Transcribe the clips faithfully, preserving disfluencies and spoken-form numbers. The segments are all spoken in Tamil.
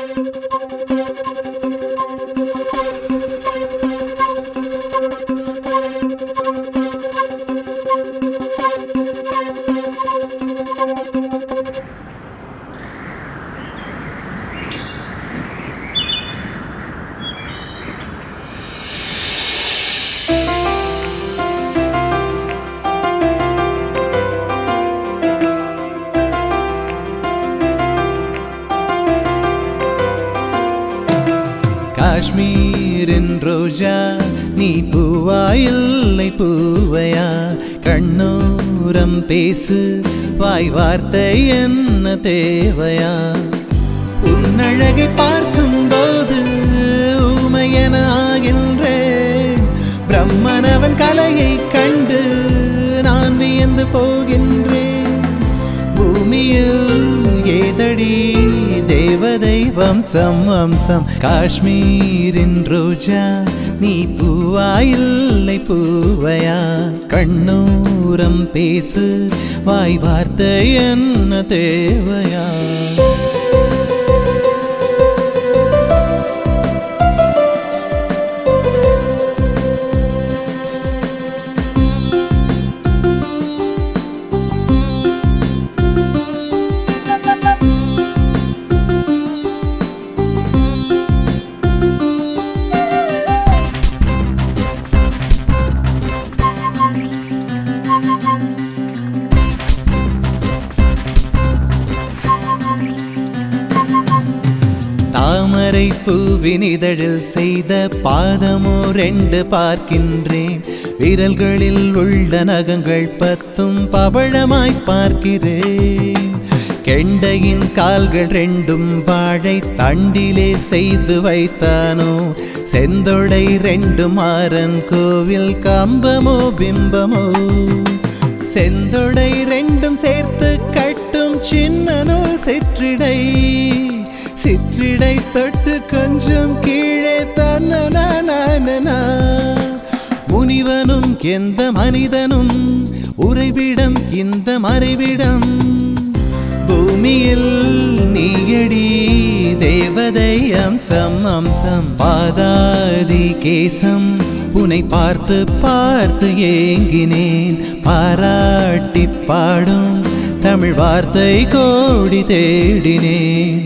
காஷ்மீரின் ரோஜா நீ பூவா இல்லை பூவையா? கண்ணோரம் பேசு வாய் வார்த்தை என்ன தேவையா? உன்னழகை பார்க்கும் போது ஊமையென ஆகின்றேன். பிரம்மனவன் கலையை கண்டு நான் வியந்து போகின்றேன். பூமியில் ஏதடி தேவதை வம்சம் வம்சம்? காஷ்மீரின் ரோஜா நீ பூவா இல்லை பூவையா? கண்ணோரம் பேசு வாய் வார்த்தை என்ன தேவையா? தாமரை பூவின் இதழில் செய்த பாதமோ ரெண்டு பார்க்கின்றேன். விரல்களில் உள்ள நகங்கள் பத்தும் பவழமாய் பார்க்கிறேன். கெண்டையின் கால்கள் ரெண்டும் வாழை தண்டிலே செய்து வைத்தானோ? செந்தொடை ரெண்டு மாறன் கோவில் கம்பமோ பிம்பமோ? செந்தொடை ரெண்டும் சேர்த்து கட்டும் சின்ன நூல் சிற்றிடை. சிற்றிடை தொட்டு கொஞ்சம் கீழே தன்னனா. முனிவனும் எந்த மனிதனும் உறைவிடம் இந்த மறைவிடம். பூமியில் நீயடி தேவதை அம்சம் அம்சம். பாதாதி கேசம் உன்னை பார்த்து பார்த்து ஏங்கினேன். பாராட்டி பாடும் தமிழ் வார்த்தை கோடி தேடினேன்.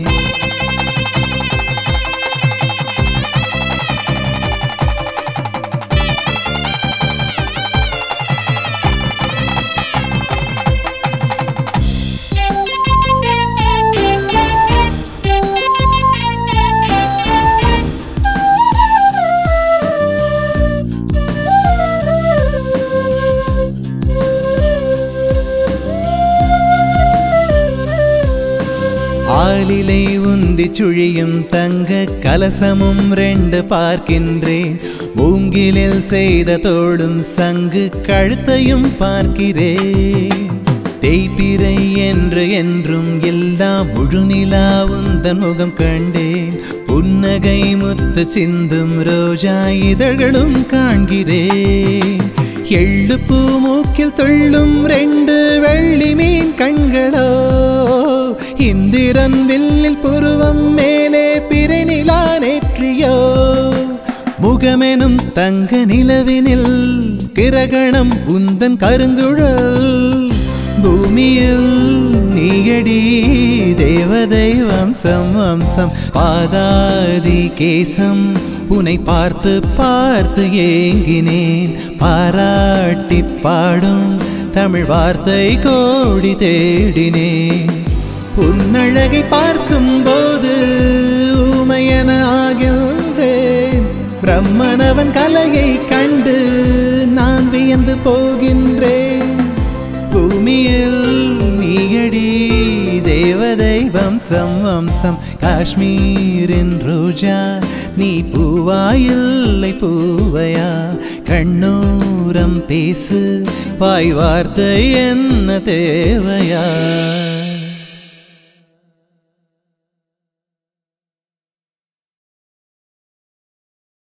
ஆலிலை உந்தி சுழியும் தங்க கலசமும் ரெண்டு பார்க்கின்றேன். மூங்கிலில் செய்த தோடும் சங்கு கழுத்தையும் பார்க்கிறேன். தேய்பிறை என்று என்றும் எல்லாம் முழுநிலா உந்தன் முகம் கண்டேன். புன்னகை முத்து சிந்தும் ரோஜா இதழ்களும் காண்கிறேன். எள்ளு பூ மூக்கில் துள்ளும் ரெண்டு வெள்ளி மீன் கண்களோ? இந்திரன் வில்லில் புருவம் மேலே பிறை நிலா நேற்றியோ? முகமெனும் தங்க நிலவினில் கிரகணம் உந்தன் கருங்குழல். பூமியில் நீயடி தேவதை வம்சம் வம்சம். பாதாதி கேசம் உன்னை பார்த்து பார்த்து ஏங்கினேன். பாராட்டி பாடும் தமிழ் வார்த்தை கோடி தேடினேன். உன்னழகை பார்க்கும் போது ஊமையென ஆகின்றேன். பிரம்மனவன் கலையை கண்டு நான் வியந்து போகின்றேன். பூமியில் நீயடி தேவதை வம்சம் வம்சம். காஷ்மீரின் ரோஜா நீ பூவா இல்லை பூவையா? கண்ணோரம் பேசு வாய் வார்த்தை என்ன தேவையா?